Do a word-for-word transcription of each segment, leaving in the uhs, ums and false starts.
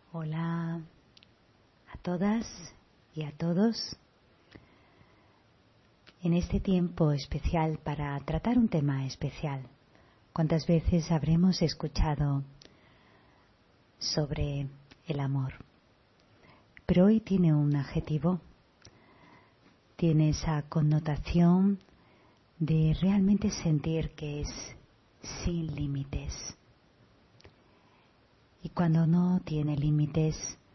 Hola a todas y a todos. En este tiempo especial para tratar un tema especial, ¿cuántas veces habremos escuchado sobre el amor? Pero hoy tiene un adjetivo, tiene esa connotación de realmente sentir que es sin límites. Y cuando no tiene límites,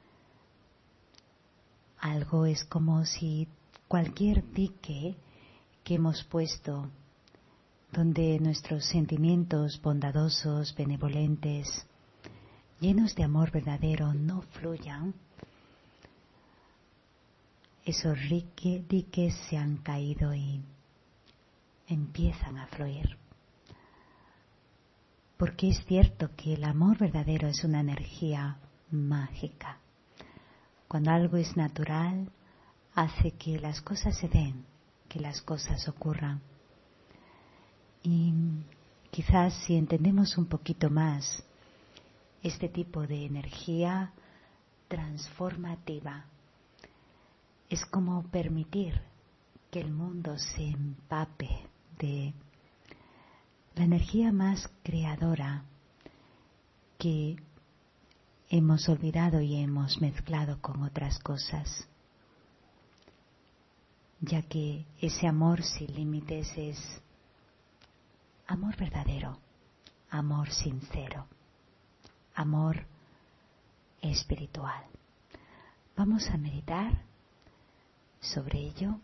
algo es como si cualquier dique que hemos puesto, donde nuestros sentimientos bondadosos, benevolentes, llenos de amor verdadero, no fluyan, esos diques se han caído y empiezan a fluir. Porque es cierto que el amor verdadero es una energía mágica. Cuando algo es natural, hace que las cosas se den, que las cosas ocurran. Y quizás si entendemos un poquito más este tipo de energía transformativa, es como permitir que el mundo se empape de la energía más creadora que hemos olvidado y hemos mezclado con otras cosas, ya que ese amor sin límites es amor verdadero, amor sincero, amor espiritual. Vamos a meditar sobre ello.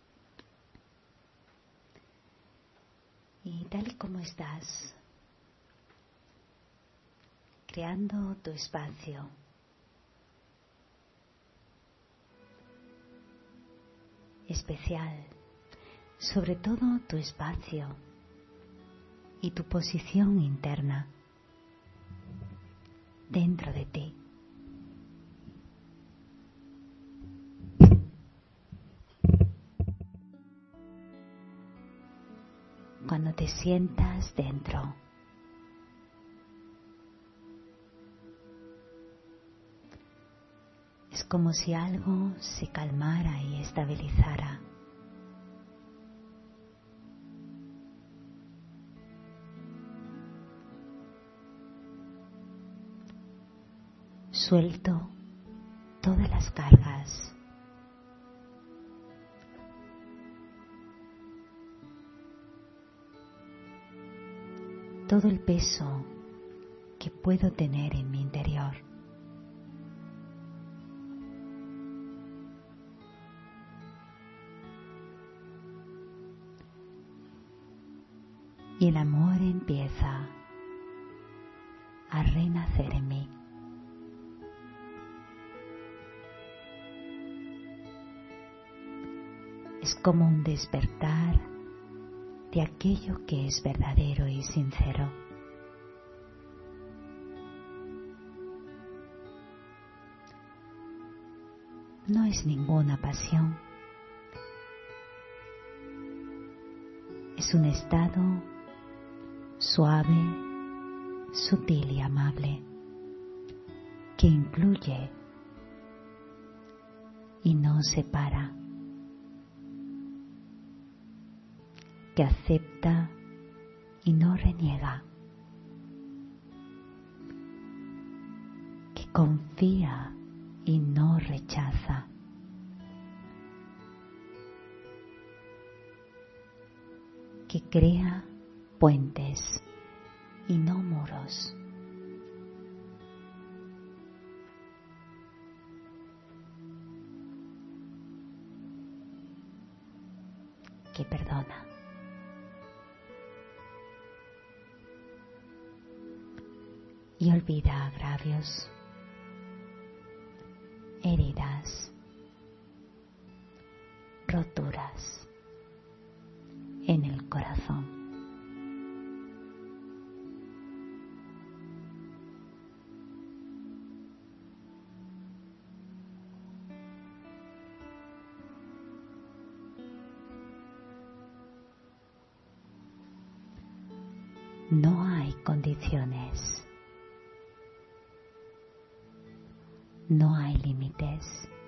Y tal y como estás, creando tu espacio, especial, sobre todo tu espacio y tu posición interna dentro de ti. Cuando te sientas dentro, es como si algo se calmara y estabilizara. Suelto todas las cargas. Todo el peso que puedo tener en mi interior. Y el amor empieza a renacer en mí. Es como un despertar de aquello que es verdadero y sincero. No es ninguna pasión. Es un estado suave, sutil y amable que incluye y no separa, que acepta y no reniega, que confía y no rechaza, que crea puentes y no muros, que perdona. Y olvida agravios, heridas, roturas en el corazón. No hay condiciones. no hay límites.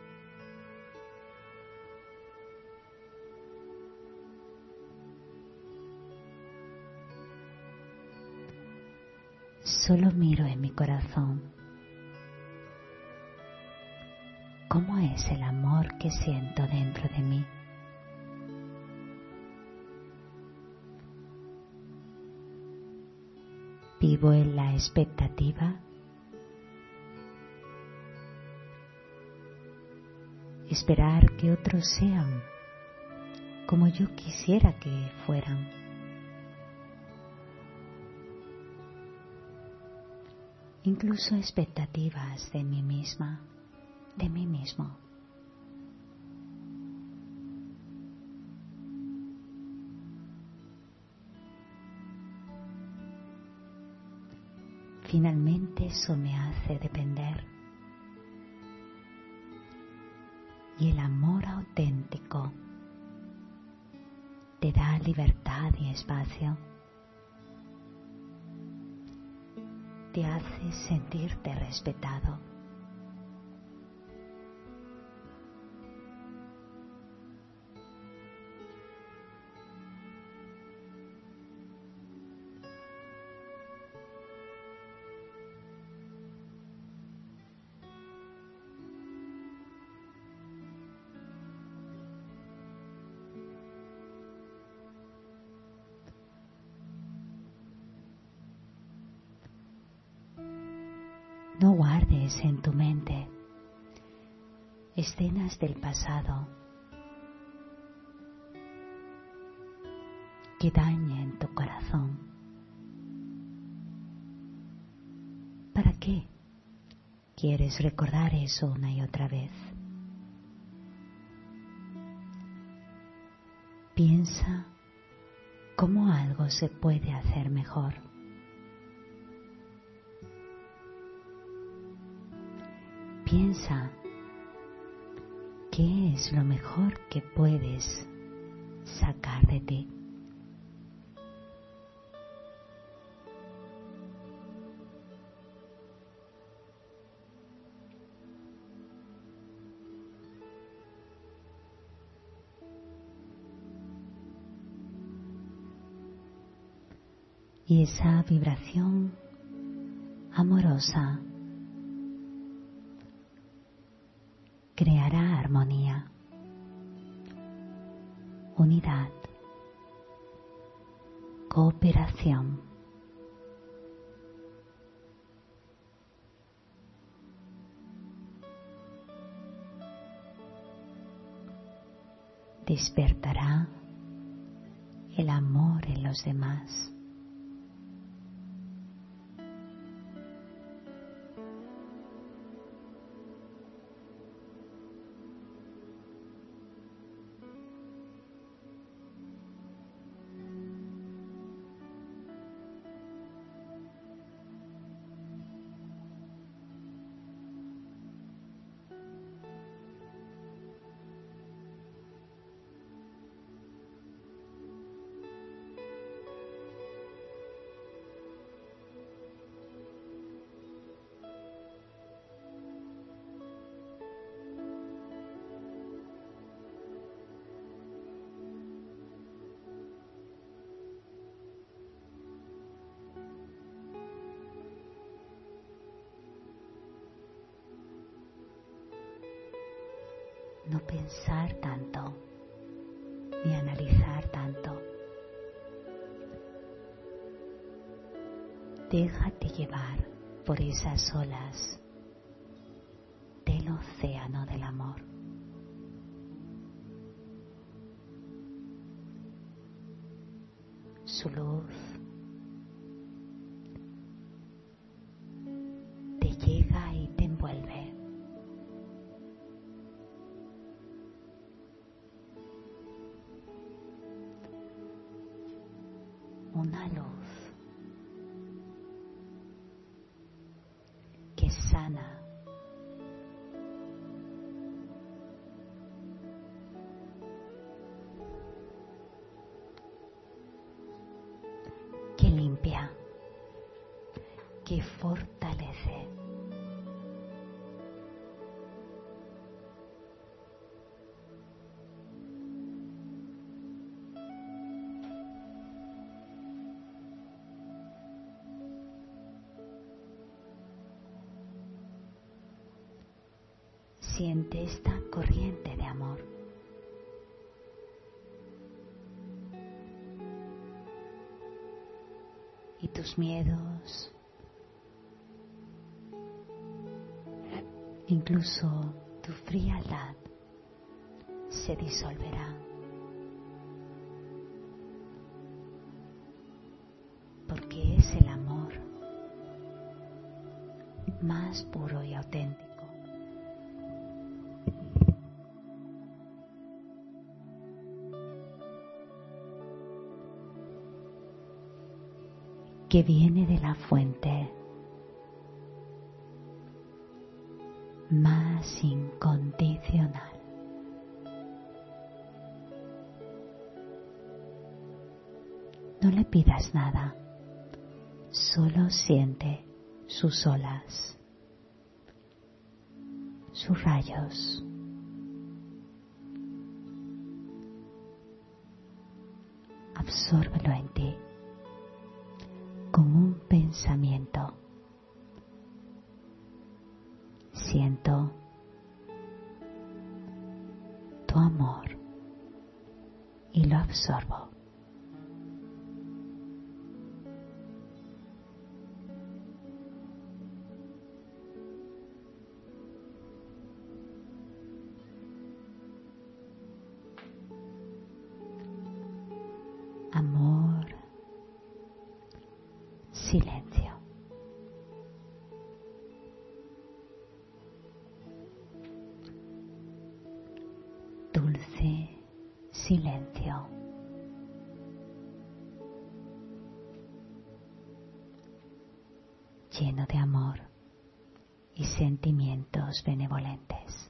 Solo miro en mi corazón cómo es el amor que siento dentro de mí. Vivo en la expectativa, esperar que otros sean como yo quisiera que fueran. Incluso expectativas de mí misma, de mí mismo. Finalmente eso me hace depender. Y el amor auténtico te da libertad y espacio. Te hace sentirte respetado. No guardes en tu mente escenas del pasado que dañen tu corazón. ¿Para qué quieres recordar eso una y otra vez? Piensa cómo algo se puede hacer mejor. Piensa qué es lo mejor que puedes sacar de ti. Y esa vibración amorosa creará armonía, unidad, cooperación. Despertará el amor en los demás. No pensar tanto, ni analizar tanto. Déjate llevar por esas olas del océano del amor. Su luz te llega y te envuelve. Una luz que sana, que limpia, que fortalece, siente esta corriente de amor. Y tus miedos, incluso tu frialdad, se disolverán. Porque es el amor más puro y auténtico. Que viene de la fuente más incondicional. No le pidas nada, solo siente sus olas, sus rayos. Absórbelo en ti con un pensamiento. Siento tu amor y lo absorbo. Amor, silencio. Dulce silencio. Lleno de amor y sentimientos benevolentes.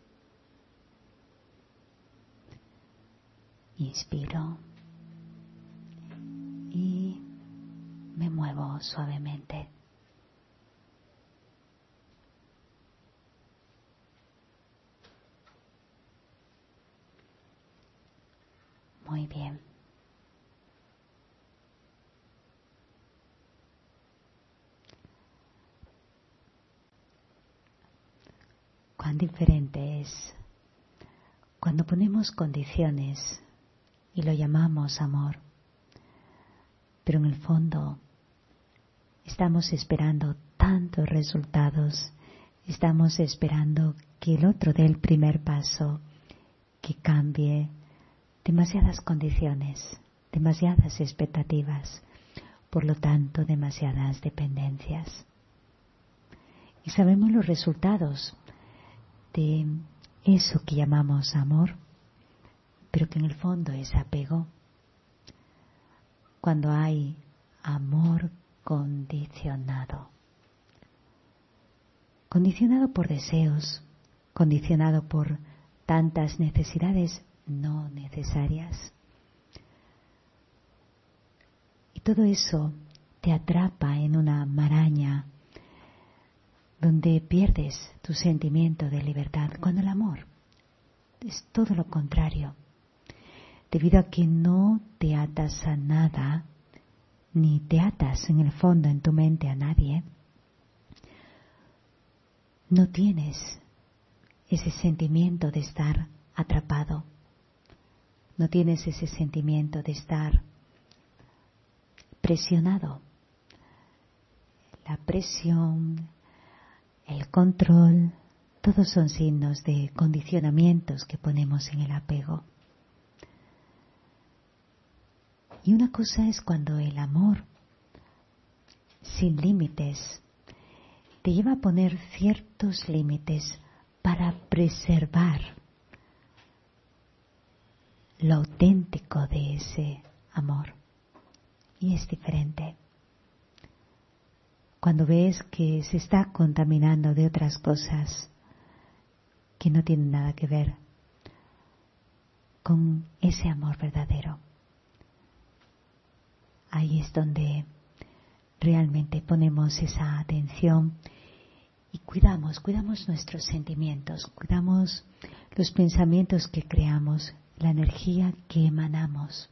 Inspiro y me muevo suavemente. Muy bien. Cuán diferente es cuando ponemos condiciones y lo llamamos amor, pero en el fondo estamos esperando tantos resultados, estamos esperando que el otro dé el primer paso, que cambie, demasiadas condiciones, demasiadas expectativas, por lo tanto demasiadas dependencias. Y sabemos los resultados de eso que llamamos amor, pero que en el fondo es apego. Cuando hay amor condicionado, condicionado por deseos, condicionado por tantas necesidades no necesarias. Y todo eso te atrapa en una maraña donde pierdes tu sentimiento de libertad, cuando el amor es todo lo contrario. Debido a que no te atas a nada, ni te atas en el fondo en tu mente a nadie, no tienes ese sentimiento de estar atrapado, no tienes ese sentimiento de estar presionado. La presión, el control, todos son signos de condicionamientos que ponemos en el apego. Y una cosa es cuando el amor, sin límites, te lleva a poner ciertos límites para preservar lo auténtico de ese amor. Y es diferente. Cuando ves que se está contaminando de otras cosas que no tienen nada que ver con ese amor verdadero. Ahí es donde realmente ponemos esa atención y cuidamos, cuidamos nuestros sentimientos, cuidamos los pensamientos que creamos, la energía que emanamos.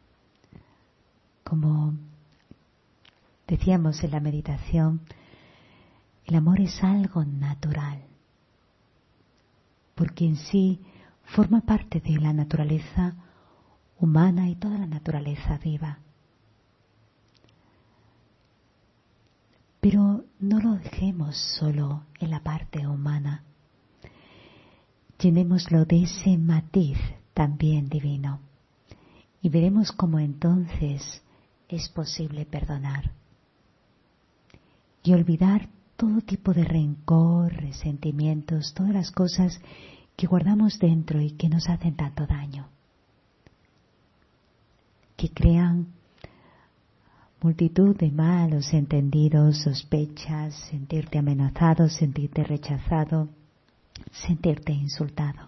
Como decíamos en la meditación, el amor es algo natural, porque porque en sí forma parte de la naturaleza humana y toda la naturaleza viva. Pero no lo dejemos solo en la parte humana. Llenémoslo de ese matiz también divino y veremos cómo entonces es posible perdonar y olvidar todo tipo de rencor, resentimientos, todas las cosas que guardamos dentro y que nos hacen tanto daño, que crean multitud de malos entendidos, sospechas, sentirte amenazado, sentirte rechazado, sentirte insultado,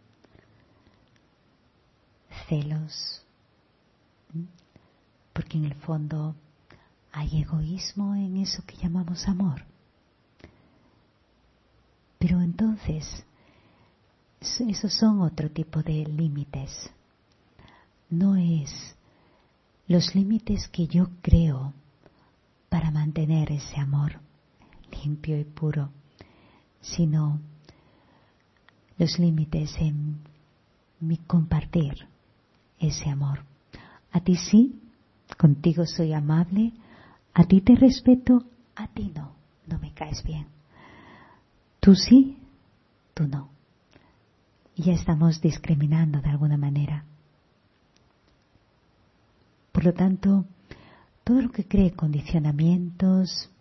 celos, porque en el fondo hay egoísmo en eso que llamamos amor. Pero entonces, esos son otro tipo de límites. No es los límites que yo creo para mantener ese amor limpio y puro, sino los límites en mi compartir ese amor. A ti sí, contigo soy amable, a ti te respeto, a ti no, no me caes bien. Tú sí, tú no. Y ya estamos discriminando de alguna manera. Por lo tanto, todo lo que cree condicionamientos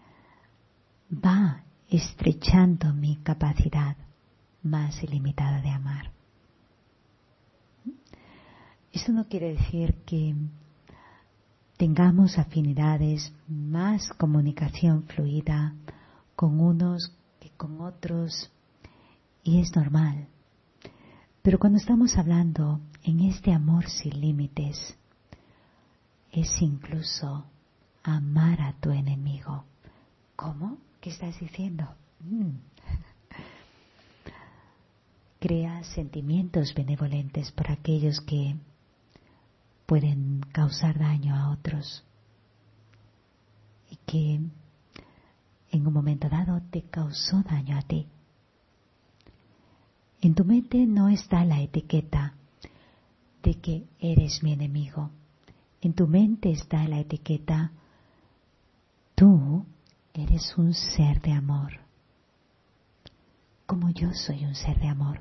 va estrechando mi capacidad más ilimitada de amar. Eso no quiere decir que tengamos afinidades, más comunicación fluida con unos que con otros, y es normal. Pero cuando estamos hablando en este amor sin límites, es incluso amar a tu enemigo. ¿Cómo? ¿Qué estás diciendo? Mm. Crea sentimientos benevolentes por aquellos que pueden causar daño a otros y que en un momento dado te causó daño a ti. En tu mente no está la etiqueta de que eres mi enemigo. En tu mente está la etiqueta, tú eres un ser de amor, como yo soy un ser de amor.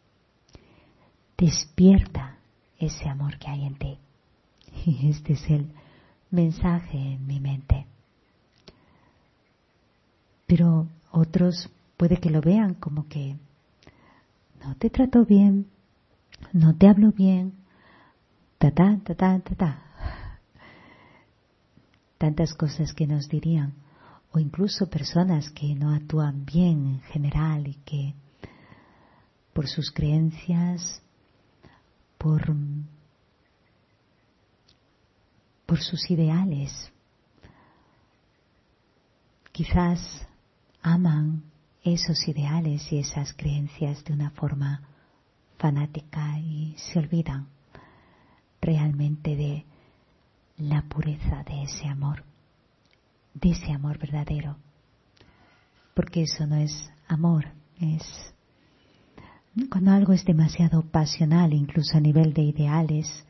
Despierta ese amor que hay en ti. Y este es el mensaje en mi mente. Pero otros puede que lo vean como que no te trato bien, no te hablo bien, ta ta ta ta ta ta. Tantas cosas que nos dirían, o incluso personas que no actúan bien en general y que por sus creencias, por, por sus ideales, quizás aman esos ideales y esas creencias de una forma fanática y se olvidan realmente de la pureza de ese amor, de ese amor verdadero, porque eso no es amor, es cuando algo es demasiado pasional, incluso a nivel de ideales,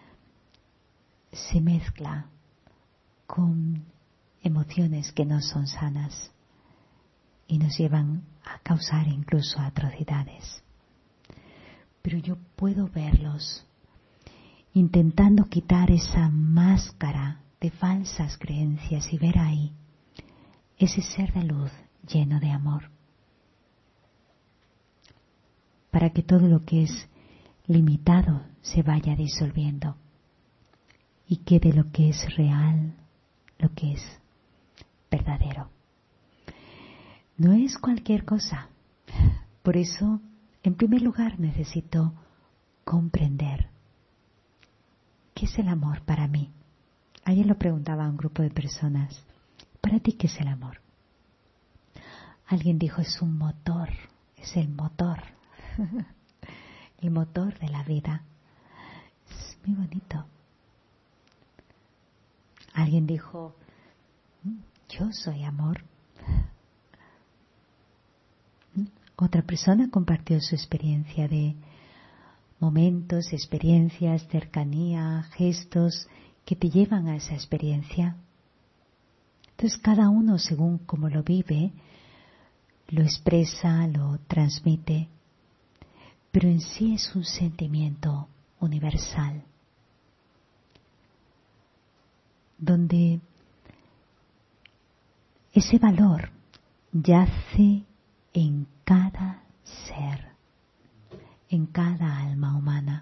se mezcla con emociones que no son sanas y nos llevan a causar incluso atrocidades. Pero yo puedo verlos intentando quitar esa máscara de falsas creencias y ver ahí ese ser de luz lleno de amor, para que todo lo que es limitado se vaya disolviendo y quede lo que es real, lo que es verdadero. No es cualquier cosa. Por eso, en primer lugar, necesito comprender qué es el amor para mí. Ayer lo preguntaba a un grupo de personas. ¿Para ti qué es el amor? Alguien dijo, es un motor, es el motor, el motor de la vida. Es muy bonito. Alguien dijo, yo soy amor. Otra persona compartió su experiencia de momentos, experiencias, cercanía, gestos que te llevan a esa experiencia. Entonces cada uno, según cómo lo vive, lo expresa, lo transmite, pero en sí es un sentimiento universal, donde ese valor yace en cada ser, en cada alma humana.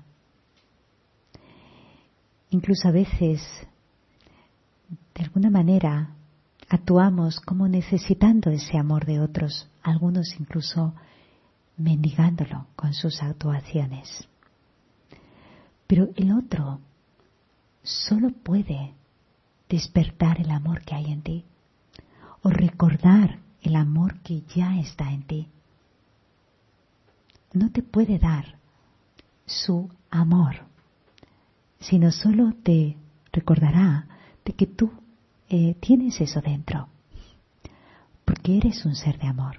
Incluso a veces, de alguna manera, actuamos como necesitando ese amor de otros, algunos incluso mendigándolo con sus actuaciones. Pero el otro solo puede despertar el amor que hay en ti o recordar el amor que ya está en ti. No te puede dar su amor, sino solo te recordará de que tú eh, tienes eso dentro, porque eres un ser de amor.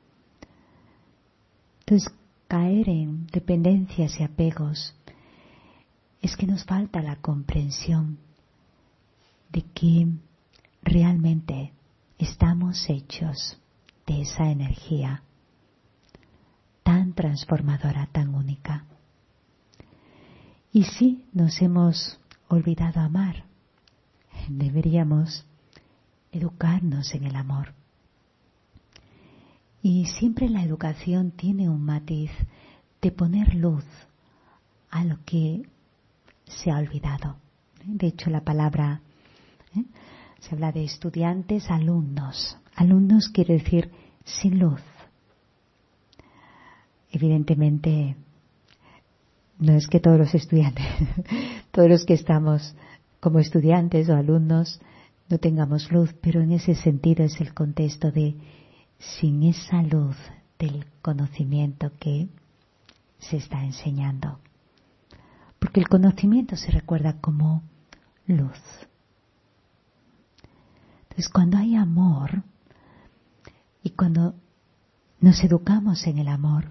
Entonces, caer en dependencias y apegos es que nos falta la comprensión de que realmente estamos hechos de esa energía tan transformadora, tan única. Y sí, nos hemos olvidado amar. Deberíamos educarnos en el amor. Y siempre la educación tiene un matiz de poner luz a lo que se ha olvidado. De hecho, la palabra, ¿eh? se habla de estudiantes, alumnos. Alumnos quiere decir sin luz. Evidentemente, no es que todos los estudiantes, todos los que estamos como estudiantes o alumnos no tengamos luz, pero en ese sentido es el contexto de sin esa luz del conocimiento que se está enseñando. Porque el conocimiento se recuerda como luz. Entonces, cuando hay amor y cuando nos educamos en el amor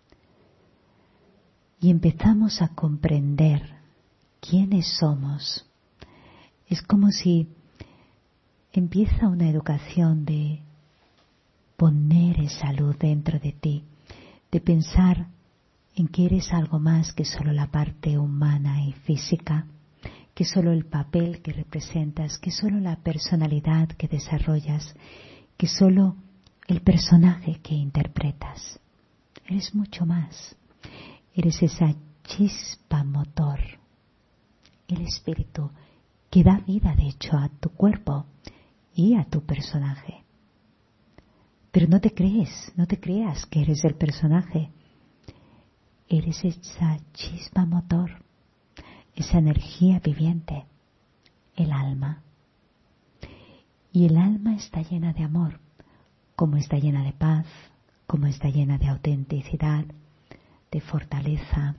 y empezamos a comprender quiénes somos, es como si empieza una educación de poner esa luz dentro de ti, de pensar en que eres algo más que solo la parte humana y física, que solo el papel que representas, que solo la personalidad que desarrollas, que solo el personaje que interpretas. Eres mucho más. Eres esa chispa motor, el espíritu que da vida, de hecho, a tu cuerpo y a tu personaje. Pero no te crees, no te creas que eres el personaje. Eres esa chispa motor, esa energía viviente, el alma. Y el alma está llena de amor, como está llena de paz, como está llena de autenticidad, de fortaleza,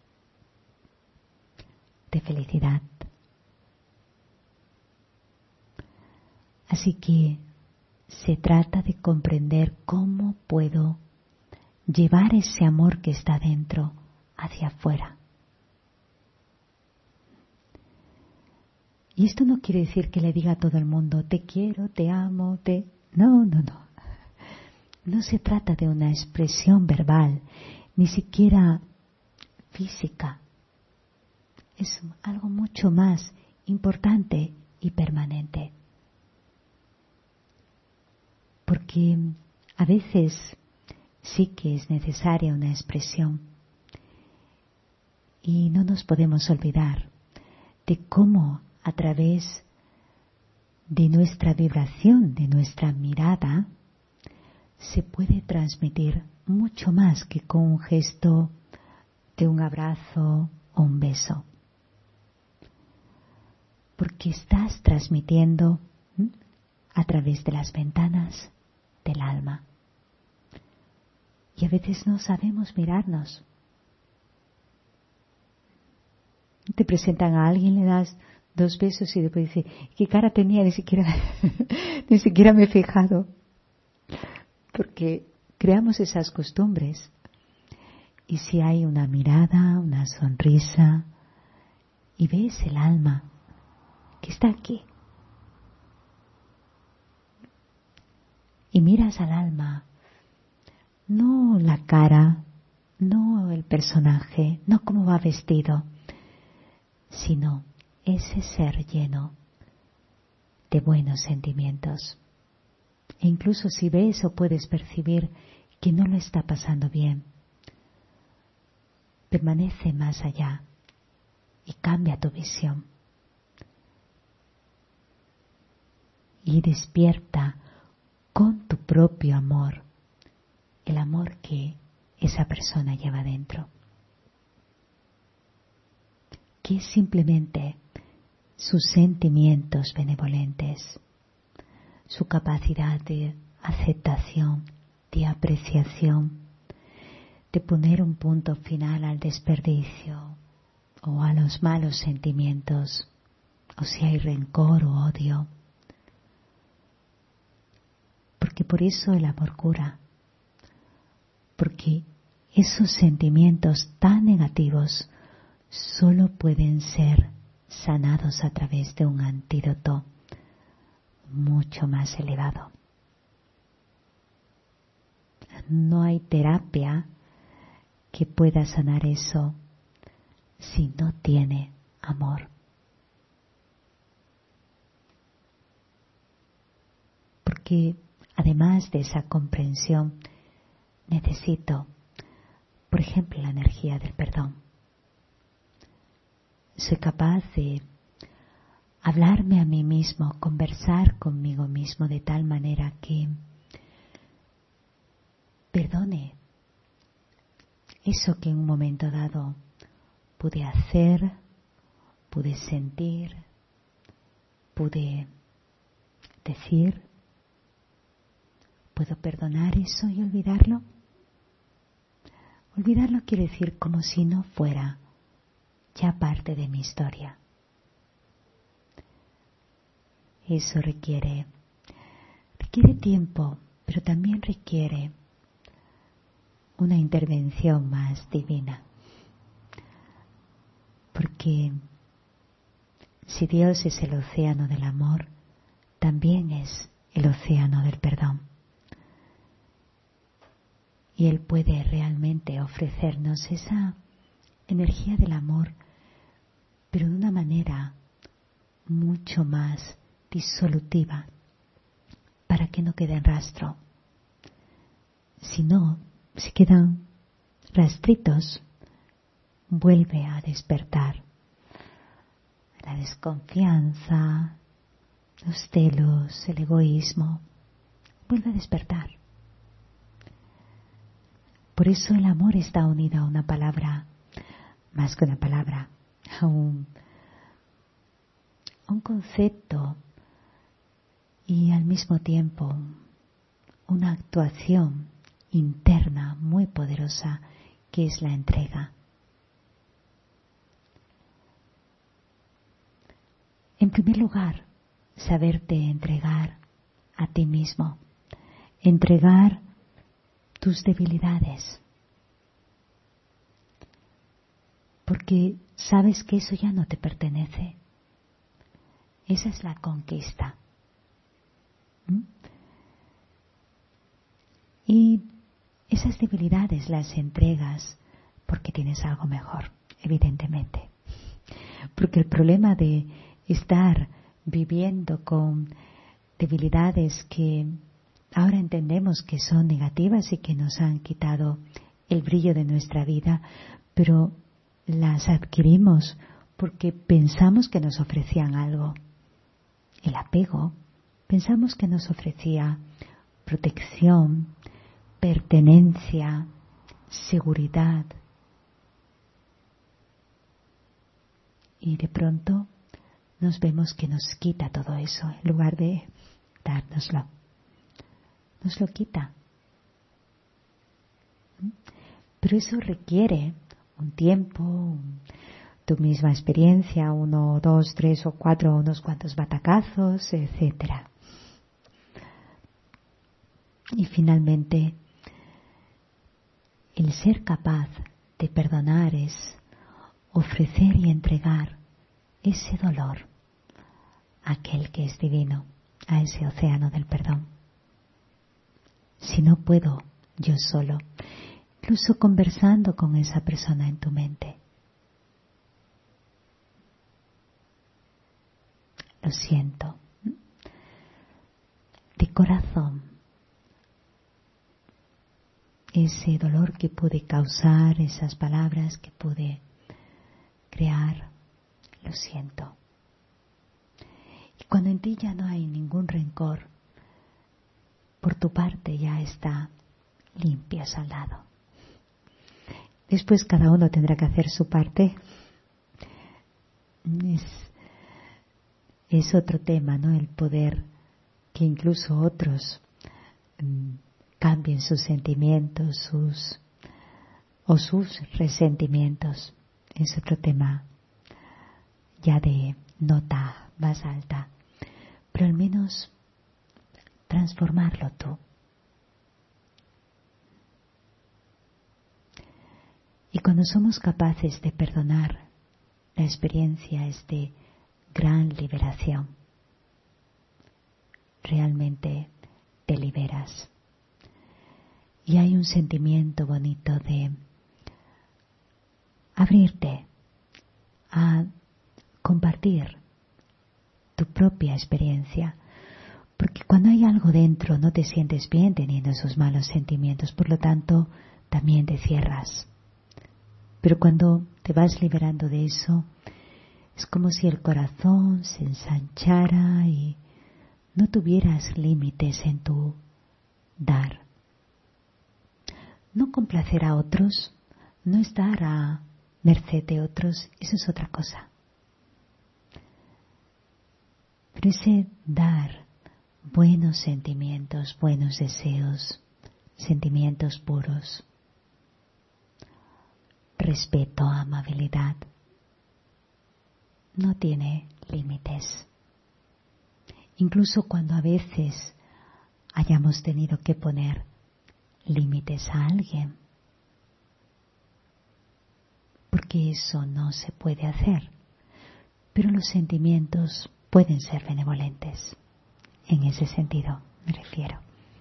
de felicidad. Así que se trata de comprender cómo puedo llevar ese amor que está dentro hacia afuera. Y esto no quiere decir que le diga a todo el mundo, te quiero, te amo, te... No, no, no. No se trata de una expresión verbal, ni siquiera física. Es algo mucho más importante y permanente. Porque a veces sí que es necesaria una expresión y no nos podemos olvidar de cómo a través de nuestra vibración, de nuestra mirada, se puede transmitir mucho más que con un gesto de un abrazo o un beso. Porque estás transmitiendo ¿m? a través de las ventanas del alma. Y a veces no sabemos mirarnos. Te presentan a alguien, le das dos besos y después dice, ¿qué cara tenía? Ni siquiera, ni siquiera me he fijado. Porque creamos esas costumbres. Y si hay una mirada, una sonrisa, y ves el alma que está aquí, y miras al alma, no la cara, no el personaje, no cómo va vestido, sino ese ser lleno de buenos sentimientos. E incluso si ves o puedes percibir que no lo está pasando bien, permanece más allá y cambia tu visión. Y despierta con tu propio amor, el amor que esa persona lleva dentro, que es simplemente sus sentimientos benevolentes, su capacidad de aceptación, de apreciación, de poner un punto final al desperdicio o a los malos sentimientos, o si hay rencor o odio. Porque por eso el amor cura, porque esos sentimientos tan negativos solo pueden ser sanados a través de un antídoto mucho más elevado. No hay terapia que pueda sanar eso si no tiene amor. Porque además de esa comprensión, necesito, por ejemplo, la energía del perdón. Soy capaz de hablarme a mí mismo, conversar conmigo mismo de tal manera que perdone eso que en un momento dado pude hacer, pude sentir, pude decir. ¿Puedo perdonar eso y olvidarlo? Olvidarlo quiere decir como si no fuera ya parte de mi historia. Eso requiere, requiere tiempo, pero también requiere una intervención más divina. Porque si Dios es el océano del amor, también es el océano del perdón. Y Él puede realmente ofrecernos esa energía del amor, pero de una manera mucho más disolutiva, para que no quede rastro. Si no, si quedan rastritos, vuelve a despertar la desconfianza, los celos, el egoísmo, vuelve a despertar. Por eso el amor está unido a una palabra, más que una palabra, a un, a un concepto y al mismo tiempo una actuación interna muy poderosa que es la entrega. En primer lugar, saberte entregar a ti mismo, entregar tus debilidades, porque sabes que eso ya no te pertenece. Esa es la conquista. ¿Mm? Y esas debilidades las entregas porque tienes algo mejor, evidentemente. Porque el problema de estar viviendo con debilidades que ahora entendemos que son negativas y que nos han quitado el brillo de nuestra vida, pero las adquirimos porque pensamos que nos ofrecían algo. El apego, pensamos que nos ofrecía protección, pertenencia, seguridad. Y de pronto nos vemos que nos quita todo eso en lugar de dárnoslo. Nos lo quita. Pero eso requiere un tiempo, un, tu misma experiencia, uno, dos, tres o cuatro, unos cuantos batacazos, etcétera. Y finalmente el ser capaz de perdonar es ofrecer y entregar ese dolor a aquel que es divino, a ese océano del perdón. Si no puedo yo solo, incluso conversando con esa persona en tu mente, lo siento, de corazón, ese dolor que pude causar, esas palabras que pude crear, lo siento. Y cuando en ti ya no hay ningún rencor, por tu parte ya está limpia, saldado. Después cada uno tendrá que hacer su parte. Es, es otro tema, ¿no? El poder que incluso otros mmm, cambien sus sentimientos, sus o sus resentimientos. Es otro tema ya de nota más alta, pero al menos transformarlo tú. Y cuando somos capaces de perdonar, la experiencia es de gran liberación. Realmente te liberas. Y hay un sentimiento bonito de abrirte a compartir tu propia experiencia. Porque cuando hay algo dentro no te sientes bien teniendo esos malos sentimientos, por lo tanto también te cierras. Pero cuando te vas liberando de eso, es como si el corazón se ensanchara y no tuvieras límites en tu dar. No complacer a otros, no estar a merced de otros, eso es otra cosa. Pero ese dar buenos sentimientos, buenos deseos, sentimientos puros, respeto, amabilidad, no tiene límites. Incluso cuando a veces hayamos tenido que poner límites a alguien, porque eso no se puede hacer, pero los sentimientos pueden ser benevolentes, en ese sentido me refiero.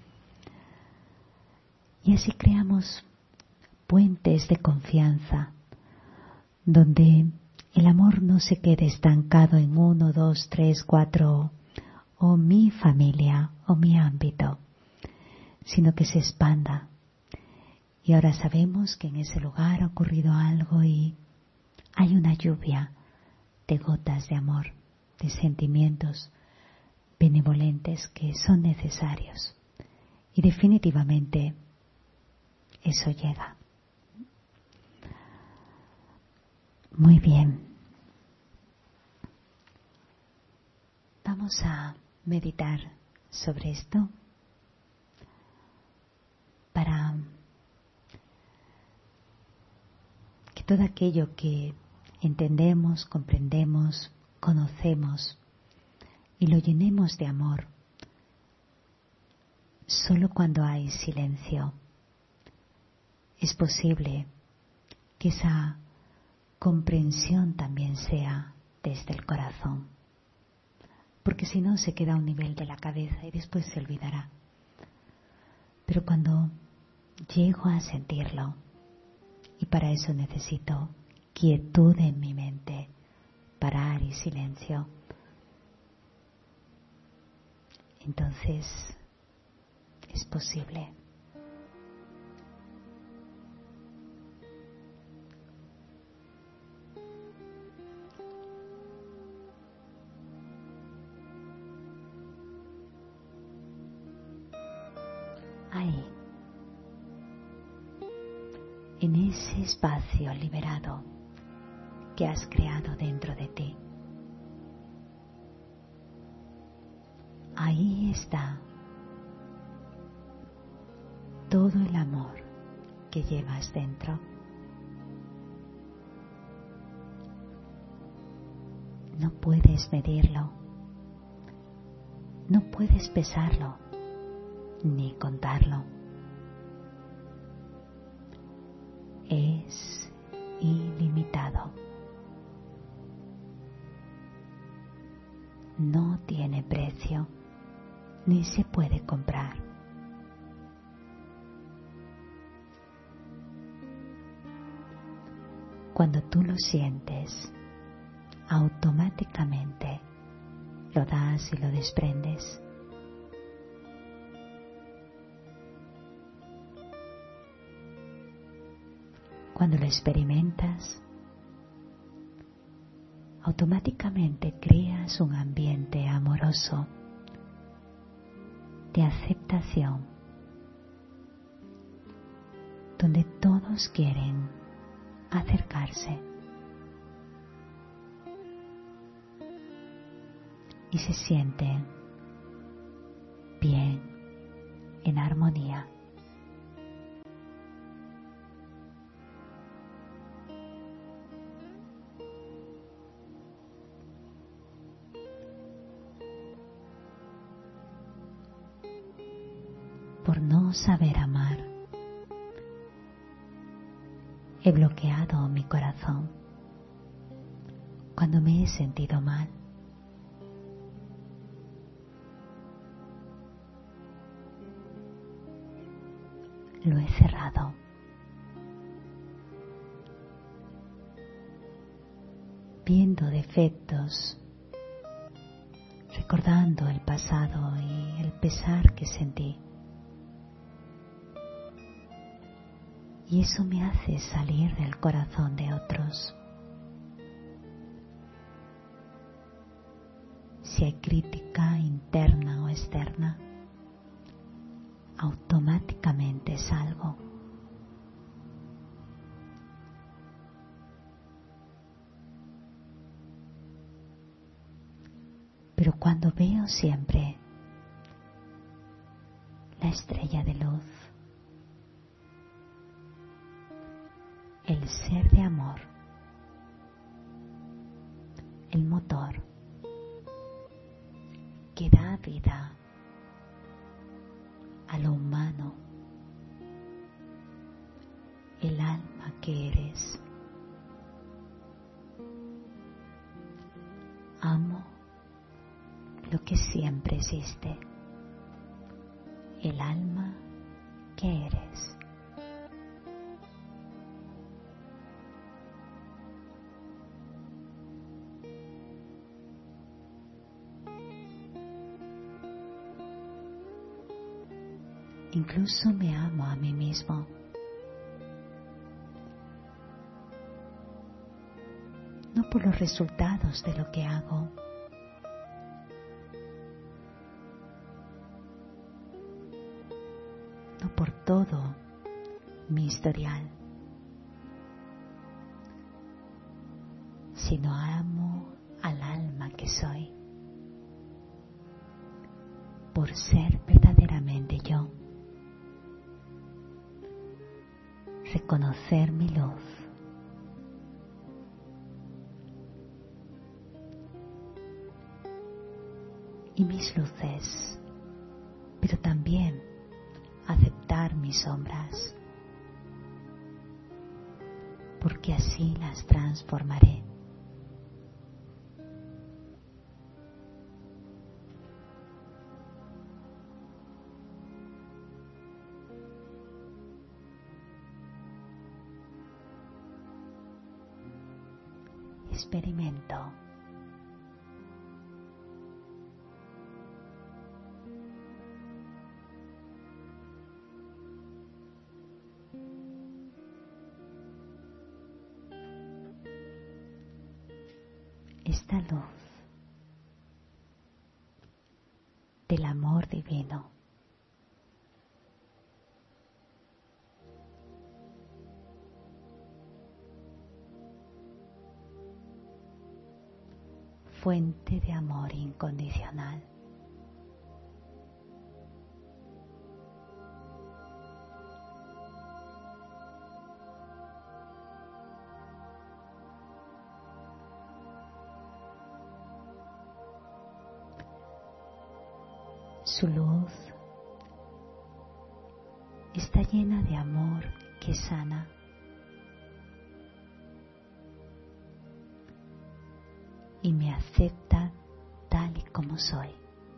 Y así creamos puentes de confianza, donde el amor no se quede estancado en uno, dos, tres, cuatro, o mi familia, o mi ámbito, sino que se expanda. Y ahora sabemos que en ese lugar ha ocurrido algo y hay una lluvia de gotas de amor, de sentimientos benevolentes que son necesarios. Y definitivamente eso llega. Muy bien. Vamos a meditar sobre esto para que todo aquello que entendemos, comprendemos, conocemos y lo llenemos de amor, solo cuando hay silencio es posible que esa comprensión también sea desde el corazón, porque si no se queda a un nivel de la cabeza y después se olvidará. Pero cuando llego a sentirlo, y para eso necesito quietud en mi mente, parar y silencio, entonces es posible. Ahí, en ese espacio liberado que has creado dentro de ti, ahí está todo el amor que llevas dentro. No puedes medirlo, no puedes pesarlo, ni contarlo. es ilimitado. No tiene precio ni se puede comprar. Cuando tú lo sientes, automáticamente lo das y lo desprendes. Cuando lo experimentas, automáticamente creas un ambiente amoroso de aceptación, donde todos quieren acercarse y se sienten bien, en armonía. Por no saber amar, he bloqueado mi corazón cuando me he sentido mal. Lo he cerrado. Viendo defectos, recordando el pasado y el pesar que sentí. Y eso me hace salir del corazón de otros. Si hay crítica interna o externa, automáticamente salgo. Pero cuando veo siempre la estrella de luz, el ser de amor, el motor que da vida a lo humano, el alma que eres. Amo lo que siempre existe, el alma que eres. Incluso me amo a mí mismo. No por los resultados de lo que hago, no por todo mi historial, sino amo al alma que soy, por ser verdaderamente yo. Reconocer mi luz. Y mis luces, pero también aceptar mis sombras, porque así las transformaré. Experimento. Esta luz del amor divino fuente de amor incondicional. Su luz está llena de amor que sana y me acepta tal y como soy.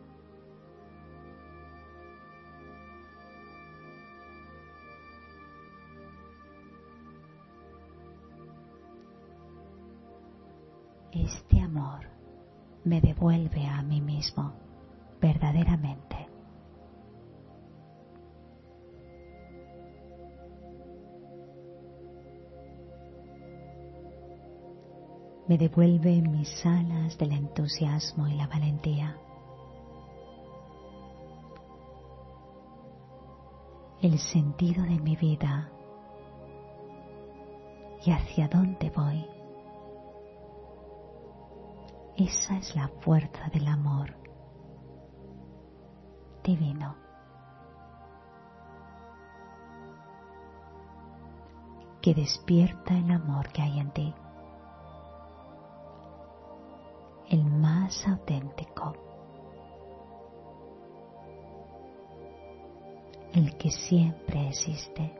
Este amor me devuelve a mí mismo verdaderamente. Me devuelve mis alas del entusiasmo y la valentía. El sentido de mi vida y hacia dónde voy. Esa es la fuerza del amor divino. Que despierta el amor que hay en ti. El más auténtico. El que siempre existe.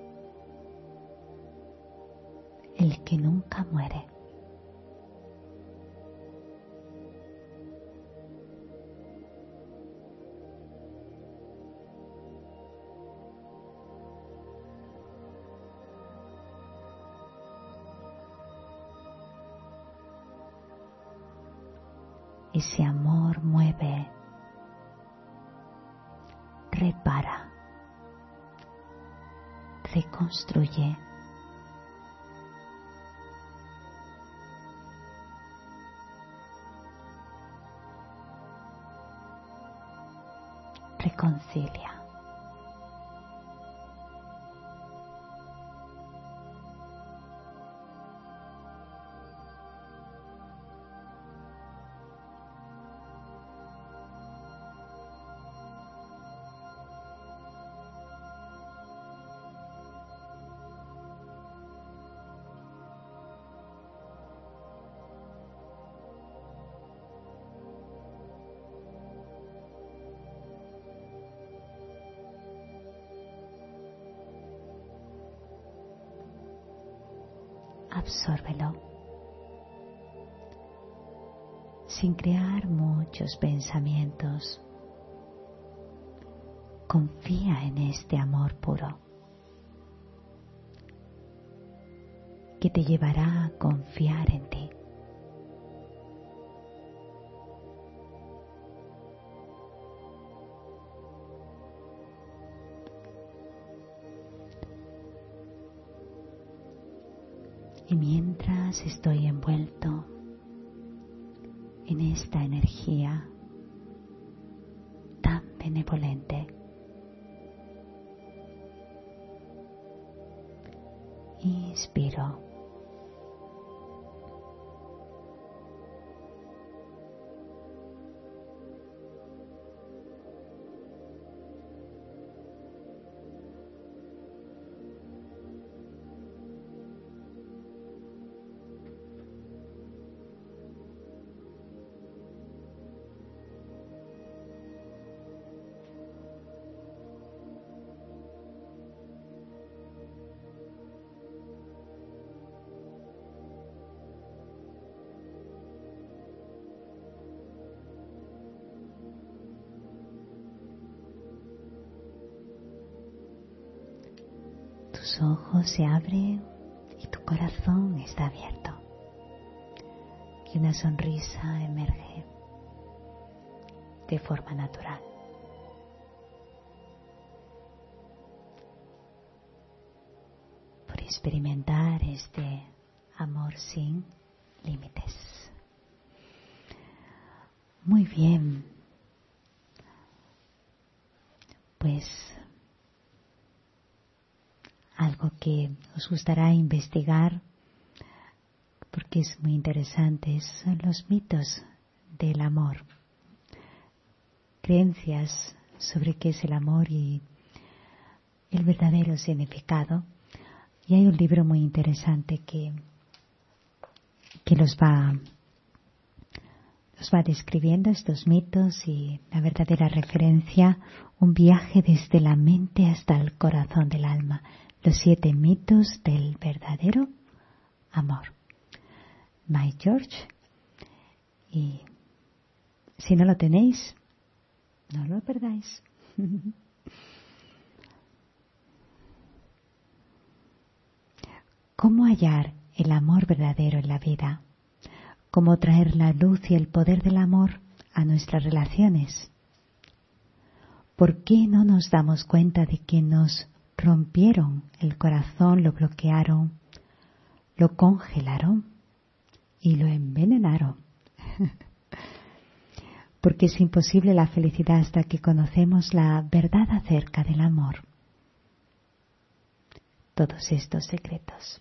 El que nunca muere. Ese amor mueve, repara, reconstruye, reconcilia. Absórbelo, sin crear muchos pensamientos. Confía en este amor puro, que te llevará a confiar en ti. Y mientras estoy envuelto en esta energía tan benevolente, inspiro. Tus ojos se abren y tu corazón está abierto. Y una sonrisa emerge de forma natural. Por experimentar este amor sin límites. Muy bien. Pues algo que os gustará investigar, porque es muy interesante, son los mitos del amor. Creencias sobre qué es el amor y el verdadero significado. Y hay un libro muy interesante que, que los va, los va describiendo estos mitos y la verdadera referencia, un viaje desde la mente hasta el corazón del alma. Los siete mitos del verdadero amor. Mike George. Y si no lo tenéis, no lo perdáis. ¿Cómo hallar el amor verdadero en la vida? ¿Cómo traer la luz y el poder del amor a nuestras relaciones? ¿Por qué no nos damos cuenta de que nos rompieron el corazón, lo bloquearon, lo congelaron y lo envenenaron? Porque es imposible la felicidad hasta que conocemos la verdad acerca del amor. Todos estos secretos.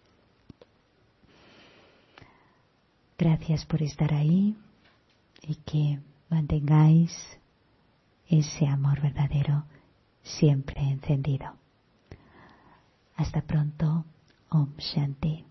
Gracias por estar ahí y que mantengáis ese amor verdadero siempre encendido. Hasta pronto. Om Shanti.